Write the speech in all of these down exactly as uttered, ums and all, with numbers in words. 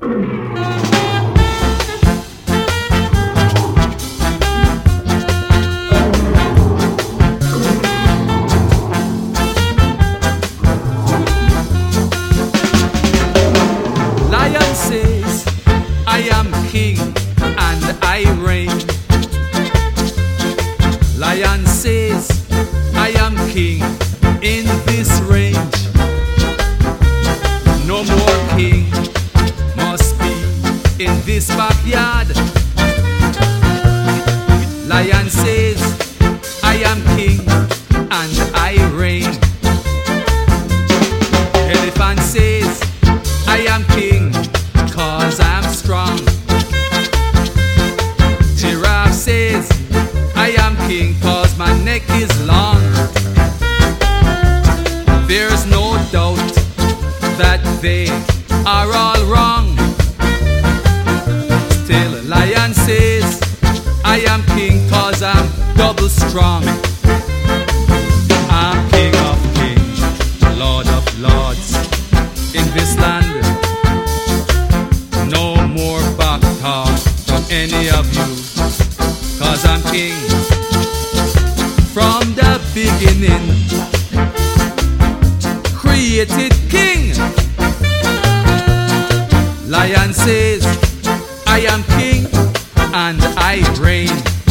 Lion says, I am king and I reign. Lion says, I am king in this range. No more king must be in this backyard. Lion says, I am king and I reign. Elephant says, I am king cause I'm strong. Giraffe says, I am king cause my neck is long. There's no doubt that they are all wrong. Still a lion says, I am king cause I'm double strong. I'm king of kings, lord of lords in this land. No more back talk from any of you, cause I'm king from the beginning. Created king. Lion says, I am king and I reign.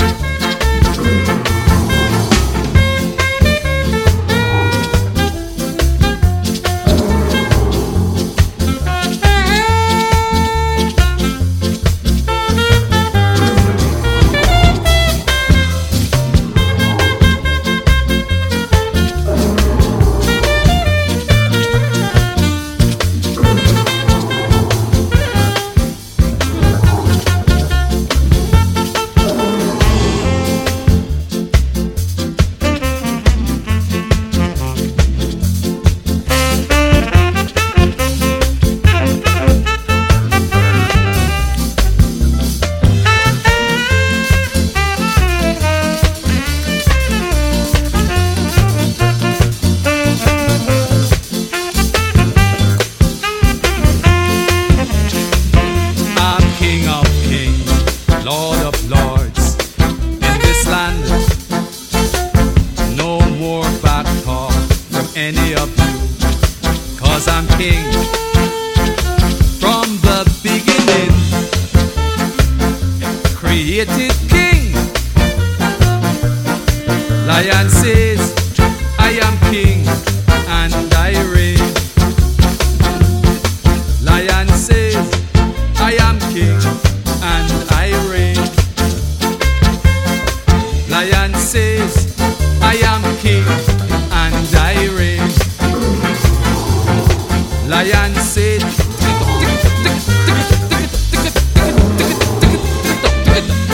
Lord of lords in this land. No more back talk from any of you, cause I'm king from the beginning. Created king. Lion says, I am king and I reign. Lion says, I am king and I reign. Lion says, I am king and I reign. Lion